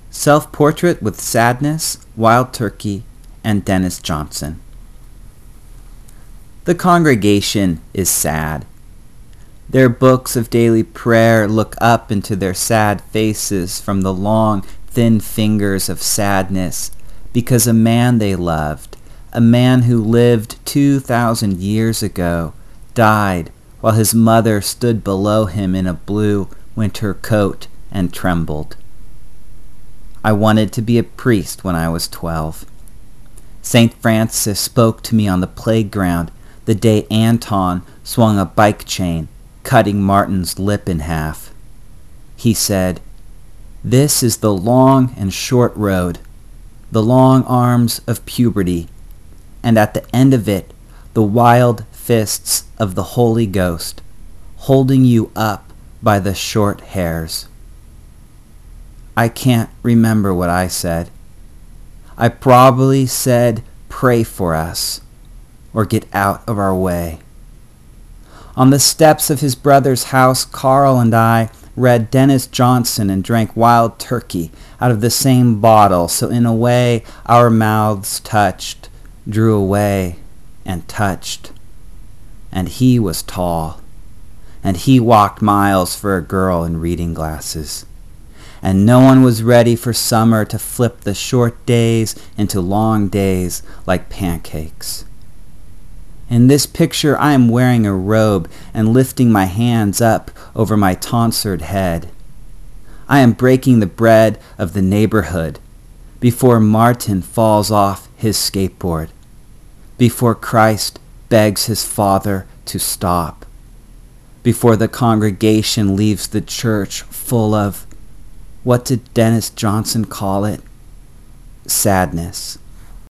Self-Portrait with Sadness, Wild Turkey, and Dennis Johnson. The congregation is sad. Their books of daily prayer look up into their sad faces from the long, thin fingers of sadness because a man they loved, a man who lived 2,000 years ago, died while his mother stood below him in a blue winter coat and trembled. I wanted to be a priest when I was 12. St. Francis spoke to me on the playground the day Anton swung a bike chain, cutting Martin's lip in half. He said, "This is the long and short road, the long arms of puberty, and at the end of it, the wild fists of the Holy Ghost, holding you up by the short hairs." I can't remember what I said. I probably said, "Pray for us," or "Get out of our way." On the steps of his brother's house, Carl and I read Dennis Johnson and drank Wild Turkey out of the same bottle, so in a way our mouths touched, drew away, and touched. And he was tall, and he walked miles for a girl in reading glasses. And no one was ready for summer to flip the short days into long days like pancakes. In this picture, I am wearing a robe and lifting my hands up over my tonsured head. I am breaking the bread of the neighborhood before Martin falls off his skateboard, before Christ begs his Father to stop, before the congregation leaves the church full of, what did Dennis Johnson call it? Sadness.